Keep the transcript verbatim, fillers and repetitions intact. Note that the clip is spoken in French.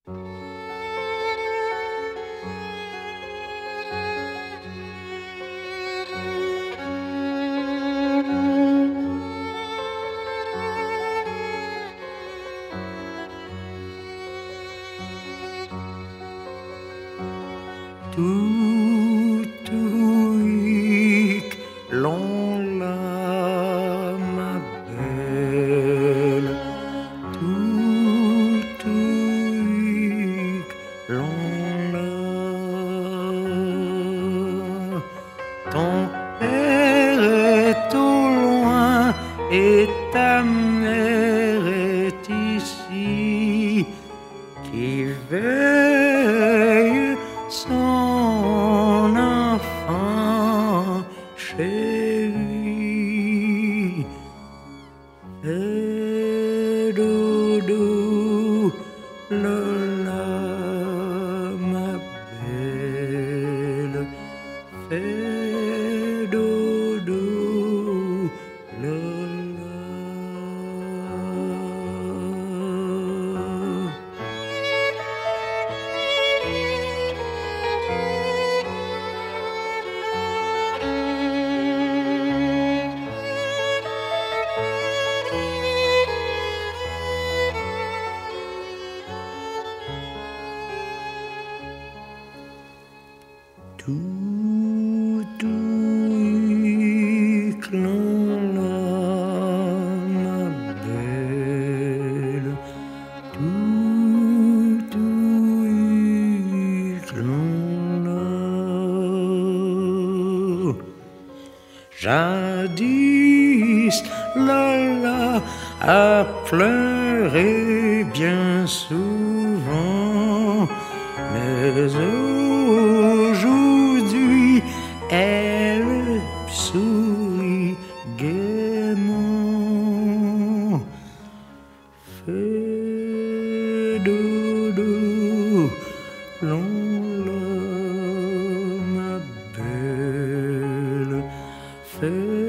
Tutuik lonla ma belle, tutuik lonla. Ton père est au loin et ta mère est ici, qui veille son enfant chez lui. Et doudou, Lola, ma belle, fais doudou, Lola. Tutuik lonla ma belle, tutuik lonla. Jadis Lola a pleuré bien souvent, mais aujourd'hui elle sourit gaiement. Fais doudou, Lola, ma belle, fais